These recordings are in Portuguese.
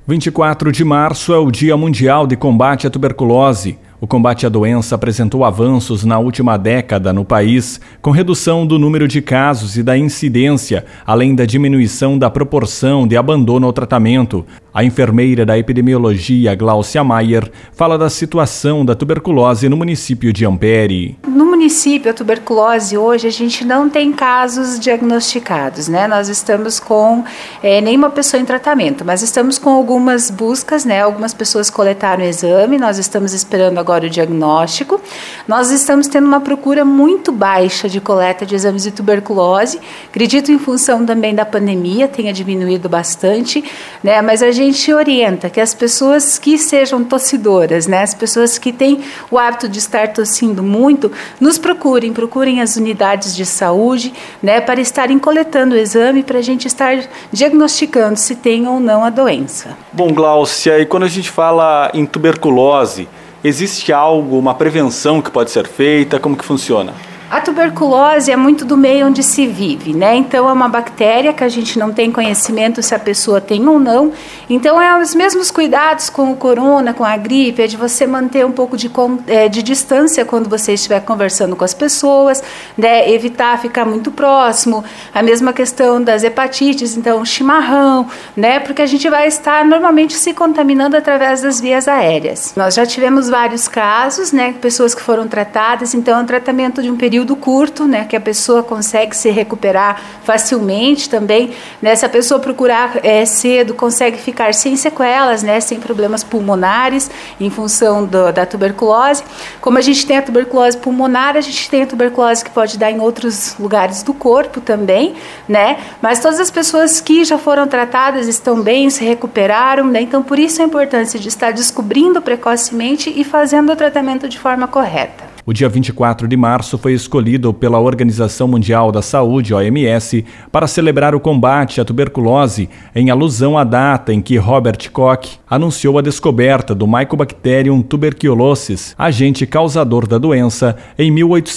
24 de março é o Dia Mundial de Combate à Tuberculose. O combate à doença apresentou avanços na última década no país, com redução do número de casos e da incidência, além da diminuição da proporção de abandono ao tratamento. A enfermeira da epidemiologia, Gláucia Maier, fala da situação da tuberculose no município de Ampere. No município, a tuberculose hoje, a gente não tem casos diagnosticados, né? Nós estamos com nenhuma pessoa em tratamento, mas estamos com algumas buscas, né? Algumas pessoas coletaram o exame, nós estamos esperando agora o diagnóstico. Nós estamos tendo uma procura muito baixa de coleta de exames de tuberculose, acredito em função também da pandemia, tenha diminuído bastante, né? Mas a gente orienta que as pessoas que sejam tossidoras, né? As pessoas que têm o hábito de estar tossindo muito, nos procurem as unidades de saúde, né? Para estarem coletando o exame, para a gente estar diagnosticando se tem ou não a doença. Bom, Gláucia, e quando a gente fala em tuberculose, existe algo, uma prevenção que pode ser feita? Como que funciona? A tuberculose é muito do meio onde se vive, né? Então é uma bactéria que a gente não tem conhecimento se a pessoa tem ou não. Então é os mesmos cuidados com o corona, com a gripe, é de você manter um pouco de distância quando você estiver conversando com as pessoas, né? Evitar ficar muito próximo. A mesma questão das hepatites, então chimarrão, né? Porque a gente vai estar normalmente se contaminando através das vias aéreas. Nós já tivemos vários casos, né? Pessoas que foram tratadas, então é um tratamento de um período curto, né, que a pessoa consegue se recuperar facilmente também, né, se a pessoa procurar cedo, consegue ficar sem sequelas, né, sem problemas pulmonares em função da tuberculose. Como a gente tem a tuberculose pulmonar, a gente tem a tuberculose que pode dar em outros lugares do corpo também, né, mas todas as pessoas que já foram tratadas estão bem, se recuperaram, né, então por isso a importância de estar descobrindo precocemente e fazendo o tratamento de forma correta. O dia 24 de março foi escolhido pela Organização Mundial da Saúde, OMS, para celebrar o combate à tuberculose, em alusão à data em que Robert Koch anunciou a descoberta do Mycobacterium tuberculosis, agente causador da doença, em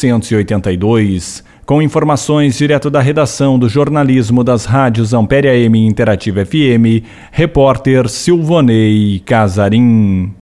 1882. Com informações direto da redação do jornalismo das rádios Ampere AM e Interativa FM, repórter Silvonei Casarim.